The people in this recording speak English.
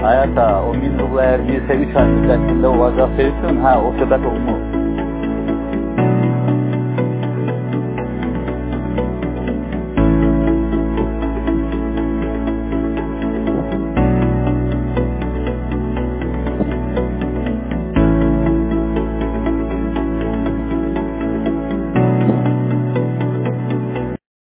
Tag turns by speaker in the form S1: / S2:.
S1: Hayata, o min ruhla ermiyse 3 ay müddetinde o vaziyet verirsin, ha o sebep olmuş.